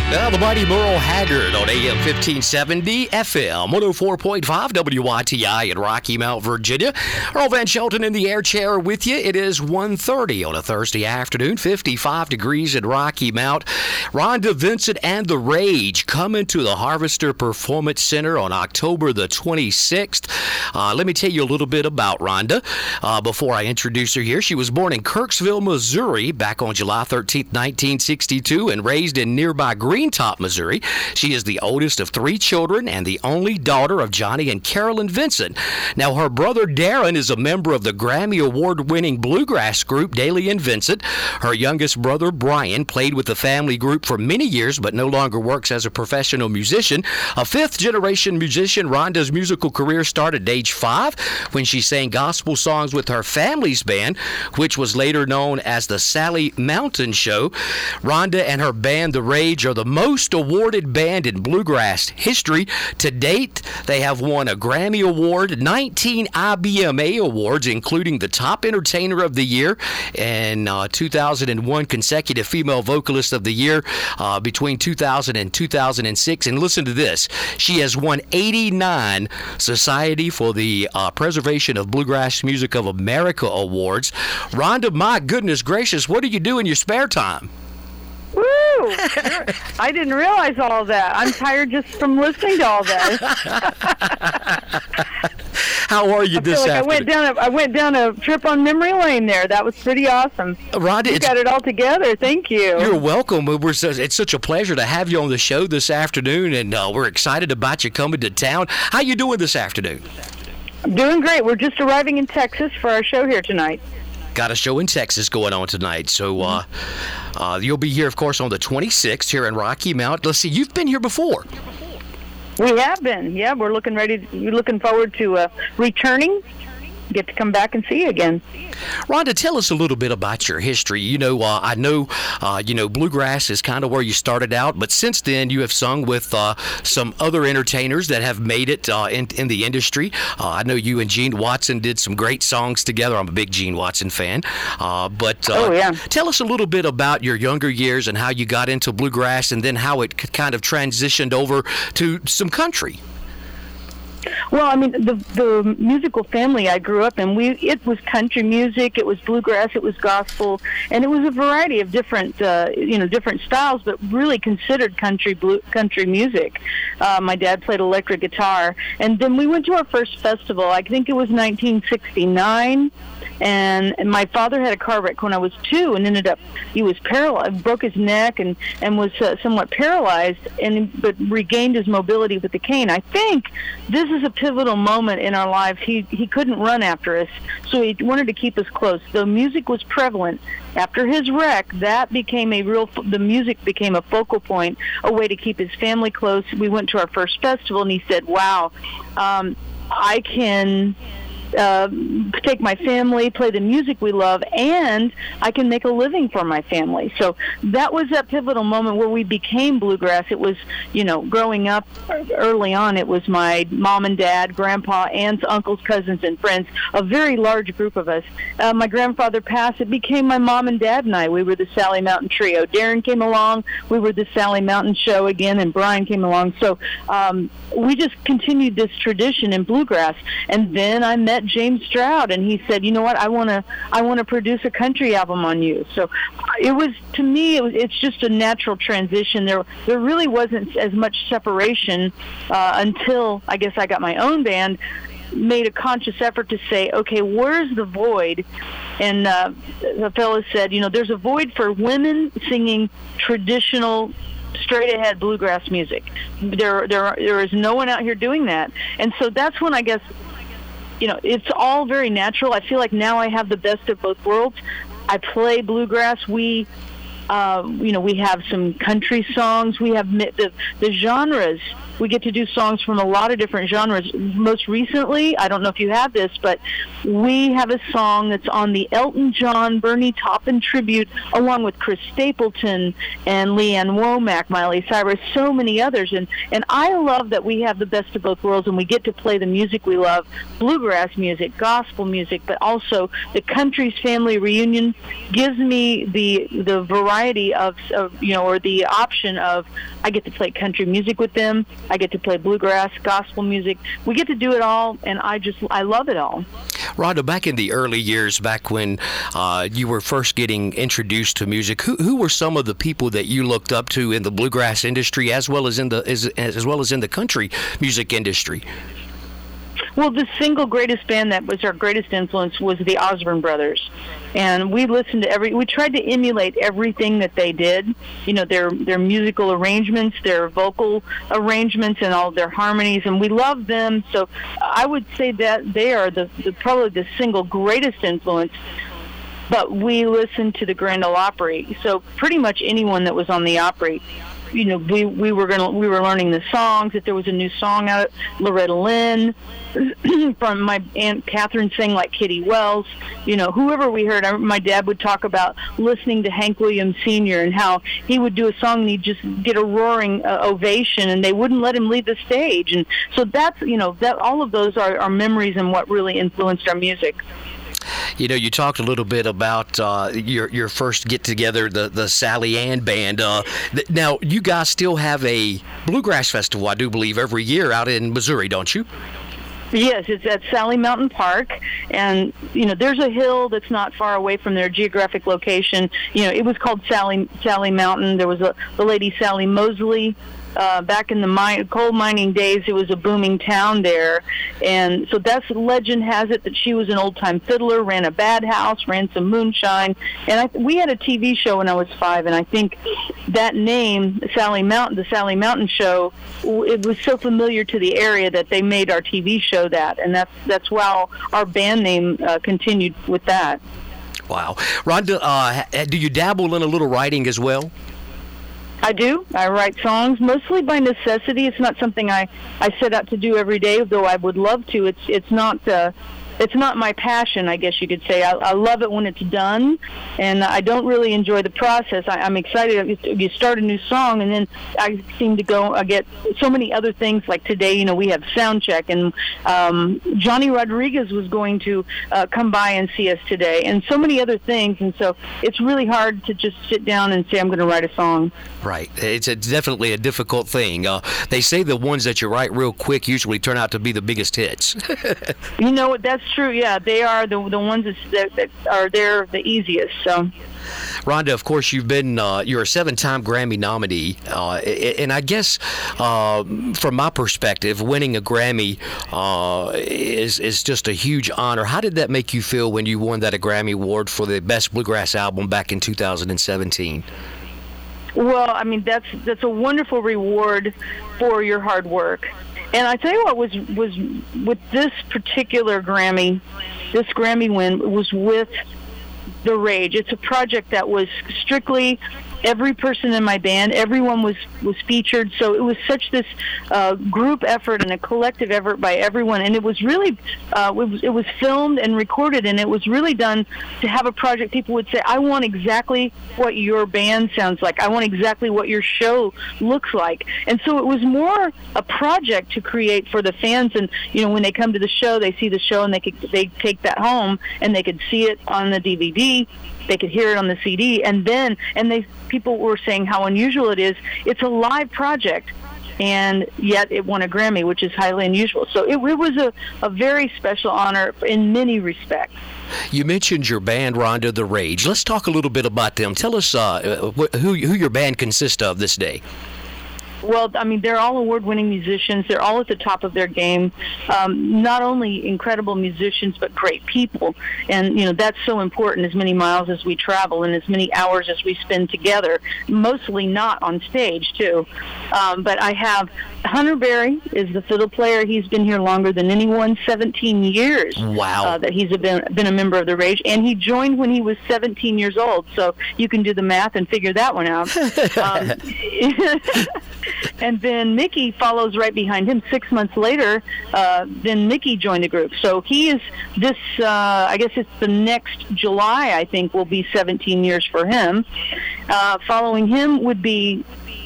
The mighty Merle Haggard on AM 1570, FM 104.5 WYTI in Rocky Mount, Virginia. Earl Van Shelton in the air chair with you. It is 1:30 on a Thursday afternoon, 55 degrees in Rocky Mount. Rhonda Vincent and the Rage coming to the Harvester Performance Center on October the 26th. Let me tell you a little bit about Rhonda before I introduce her here. She was born in Kirksville, Missouri back on July 13th, 1962 and raised in nearby Greentop, Missouri. She is the oldest of three children and the only daughter of Johnny and Carolyn Vincent. Now, her brother Darren is a member of the Grammy Award-winning bluegrass group Daly and Vincent. Her youngest brother Brian played with the family group for many years but no longer works as a professional musician. A fifth-generation musician, Rhonda's musical career started at age 5 when she sang gospel songs with her family's band, which was later known as the Sally Mountain Show. Rhonda and her band, The Rage, are the most awarded band in bluegrass history. To date, they have won a Grammy Award, 19 IBMA awards, including the Top Entertainer of the Year and 2001 consecutive Female Vocalist of the Year between 2000 and 2006. And listen to this. She has won 89 Society for the Preservation of Bluegrass Music of America awards. Rhonda, my goodness gracious, what do you do in your spare time? Woo! I didn't realize all that. I'm tired just from listening to all that. How are you this afternoon? I went down a trip on memory lane there. That was pretty awesome. Rhonda, you got it all together. Thank you. You're welcome. It's such a pleasure to have you on the show this afternoon, and we're excited about you coming to town. How you doing this afternoon? I'm doing great. We're just arriving in Texas for our show here tonight. Got a show in Texas going on tonight, so you'll be here, of course, on the 26th here in Rocky Mount. Let's see, you've been here before. We have been, yeah. We're looking forward to returning. Get to come back and see you again. Rhonda, tell us a little bit about your history. I know bluegrass is kind of where you started out, but since then you have sung with some other entertainers that have made it in the industry. I know you and Gene Watson did some great songs together. I'm a big Gene Watson fan. Tell us a little bit about your younger years and how you got into bluegrass and then how it kind of transitioned over to some country. Well, I mean, the musical family I grew up in, it was country music, it was bluegrass, it was gospel, and it was a variety of different styles, but really considered country music. My dad played electric guitar, and then we went to our first festival. I think it was 1969. And my father had a car wreck when I was 2 and he was paralyzed, broke his neck and was somewhat paralyzed, but regained his mobility with the cane. I think this is a pivotal moment in our lives. He couldn't run after us, so he wanted to keep us close. The music was prevalent. After his wreck, the music became a focal point, a way to keep his family close. We went to our first festival, and he said, wow, I can take my family, play the music we love, and I can make a living for my family. So that was that pivotal moment where we became bluegrass. It was, growing up early on, it was my mom and dad, grandpa, aunts, uncles, cousins, and friends, a very large group of us. My grandfather passed. It became my mom and dad and I. We were the Sally Mountain Trio. Darren came along. We were the Sally Mountain Show again, and Brian came along. So we just continued this tradition in bluegrass. And then I met James Stroud, and he said, "You know what? I want to produce a country album on you." So it was, to me, it's just a natural transition. There really wasn't as much separation until I guess I got my own band. Made a conscious effort to say, okay, where's the void? And the fellow said, there's a void for women singing traditional, straight-ahead bluegrass music. There is no one out here doing that. And so that's when I guess, it's all very natural. I feel like now I have the best of both worlds. I play bluegrass. We have some country songs. We have the genres. We get to do songs from a lot of different genres. Most recently, I don't know if you have this, but we have a song that's on the Elton John, Bernie Taupin tribute, along with Chris Stapleton and Leanne Womack, Miley Cyrus, so many others. And I love that we have the best of both worlds, and we get to play the music we love, bluegrass music, gospel music, but also the country's family reunion gives me the variety variety of or the option of, I get to play country music with them, I get to play bluegrass, gospel music. We get to do it all, and I love it all. Rhonda, back in the early years, back when you were first getting introduced to music, who were some of the people that you looked up to in the bluegrass industry, as well as in the country music industry? Well, the single greatest band that was our greatest influence was the Osborne Brothers, and we listened to we tried to emulate everything that they did. Their musical arrangements, their vocal arrangements, and all their harmonies, and we loved them. So I would say that they are probably the single greatest influence. But we listened to the Grand Ole Opry, so pretty much anyone that was on the Opry. We were learning the songs. If there was a new song out, Loretta Lynn, from my Aunt Catherine sang like Kitty Wells. Whoever we heard. My dad would talk about listening to Hank Williams Sr. and how he would do a song and he'd just get a roaring ovation, and they wouldn't let him leave the stage. And so that's that all of those are memories and what really influenced our music. You talked a little bit about your first get-together, the Sally Ann Band. Now, you guys still have a bluegrass festival, I do believe, every year out in Missouri, don't you? Yes, it's at Sally Mountain Park, and there's a hill that's not far away from their geographic location. It was called Sally Mountain. There was the lady Sally Mosley. Back in the coal mining days, it was a booming town there, and so legend has it that she was an old-time fiddler, ran a bad house, ran some moonshine, and we had a TV show when I was 5, and I think that name, the Sally Mountain Show, it was so familiar to the area that they made our TV show that, and that's how our band name continued with that. Wow. Rhonda, do you dabble in a little writing as well? I do. I write songs mostly by necessity. It's not something I set out to do every day, though I would love to. It's not my passion, I guess you could say. I love it when it's done, and I don't really enjoy the process. I'm excited. You start a new song, and then I seem to I get so many other things. Like today, we have sound check, and Johnny Rodriguez was going to come by and see us today, and so many other things. And so it's really hard to just sit down and say, I'm going to write a song. Right. It's definitely a difficult thing. They say the ones that you write real quick usually turn out to be the biggest hits. That's true. Yeah, they are the ones that are there the easiest. So, Rhonda, of course, you're a 7-time Grammy nominee, and I guess from my perspective, winning a Grammy is just a huge honor. How did that make you feel when you won that Grammy Award for the Best Bluegrass Album back in 2017? Well, I mean, that's a wonderful reward for your hard work. And I tell you what was with this particular Grammy win was with The Rage. It's a project that was strictly every person in my band. Everyone was featured, so it was such this group effort and a collective effort by everyone. And it was really it was filmed and recorded, and it was really done to have a project. People would say, I want exactly what your band sounds like. I want exactly what your show looks like. And so it was more a project to create for the fans. And when they come to the show, they see the show, and they take that home, and they could see it on the DVD. They could hear it on the CD, and people were saying how unusual it is. It's a live project, and yet it won a Grammy, which is highly unusual. So it was a very special honor in many respects. You mentioned your band, Rhonda, The Rage. Let's talk a little bit about them. Tell us who your band consists of this day. Well, I mean, they're all award-winning musicians. They're all at the top of their game. Not only incredible musicians, but great people. And, that's so important, as many miles as we travel and as many hours as we spend together, mostly not on stage, too. But I have Hunter Berry is the fiddle player. He's been here longer than anyone, 17 years. Wow. That he's been a member of The Rage. And he joined when he was 17 years old. So you can do the math and figure that one out. And then Mickey follows right behind him 6 months later. Then Mickey joined the group. So he is I guess it's the next July, I think, will be 17 years for him. Following him would be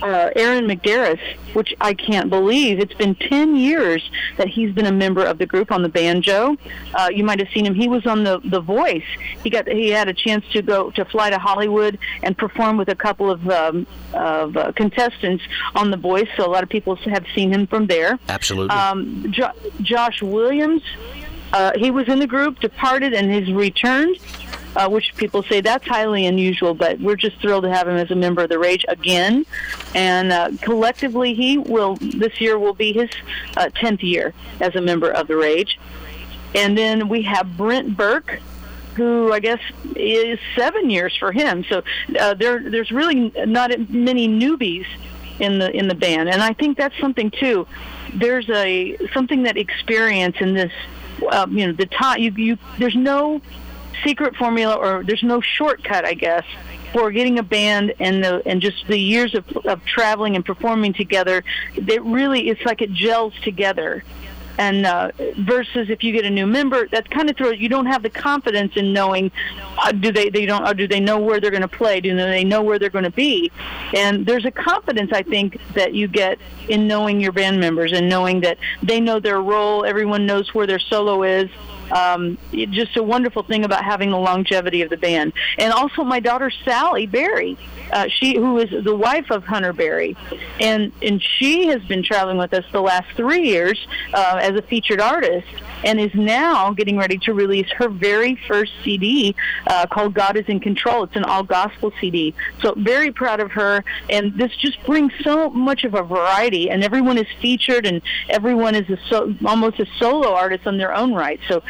Aaron McGarris, which I can't believe. It's been 10 years that he's been a member of the group on the banjo. You might have seen him. He was on The Voice. He had a chance to fly to Hollywood and perform with a couple of contestants on The Voice. So a lot of people have seen him from there. Absolutely. Josh Williams, he was in the group, departed, and has returned. Which people say that's highly unusual, but we're just thrilled to have him as a member of the Rage again. And collectively, this year will be his 10th year as a member of the Rage. And then we have Brent Burke, who I guess is 7 years for him. So there's really not many newbies in the band, and I think that's something too. There's something that experience in this. The time there's no secret formula, or there's no shortcut, I guess, for getting a band and just the years of traveling and performing together. It's like it gels together. And versus if you get a new member, that kind of throws. You don't have the confidence in knowing. Do they know where they're going to play? Do they know where they're going to be? And there's a confidence, I think, that you get in knowing your band members and knowing that they know their role. Everyone knows where their solo is. It's just a wonderful thing about having the longevity of the band. And also my daughter Sally Berry, who is the wife of Hunter Berry, and she has been traveling with us the last 3 years as a featured artist, and is now getting ready to release her very first CD called God is in Control. It's an all-gospel CD. So very proud of her, and this just brings so much of a variety, and everyone is featured, and everyone is almost a solo artist on their own right. So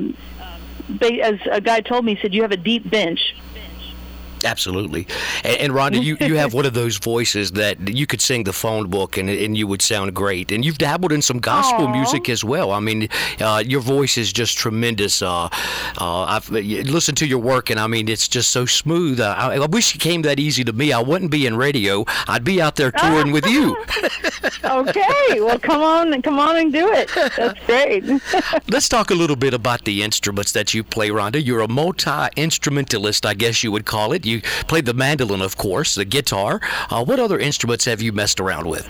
as a guy told me, he said, you have a deep bench. Absolutely. And Rhonda, you have one of those voices that you could sing the phone book and you would sound great. And you've dabbled in some gospel music as well. I mean, your voice is just tremendous. I've listened to your work, and I mean, it's just so smooth. I wish it came that easy to me. I wouldn't be in radio. I'd be out there touring with you. Okay. Well, come on and do it. That's great. Let's talk a little bit about the instruments that you play, Rhonda. You're a multi-instrumentalist, I guess you would call it. You played the mandolin, of course, the guitar. What other instruments have you messed around with?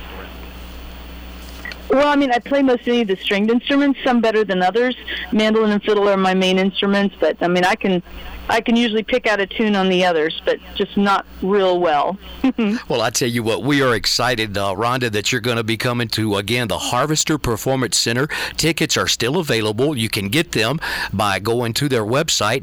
Well, I mean, I play mostly the stringed instruments, some better than others. Mandolin and fiddle are my main instruments, but I mean, I can usually pick out a tune on the others, but just not real well. Well, I tell you what, we are excited, Rhonda, that you're going to be coming to, again, the Harvester Performance Center. Tickets are still available. You can get them by going to their website,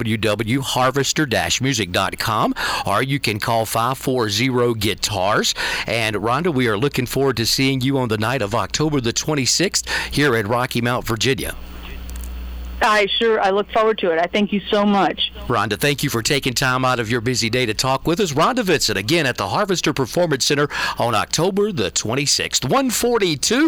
www.harvester-music.com, or you can call 540-GUITARS. And, Rhonda, we are looking forward to seeing you on the night of October the 26th here at Rocky Mount, Virginia. I look forward to it. I thank you so much. Rhonda, thank you for taking time out of your busy day to talk with us. Rhonda Vincent, again, at the Harvester Performance Center on October the 26th. 142.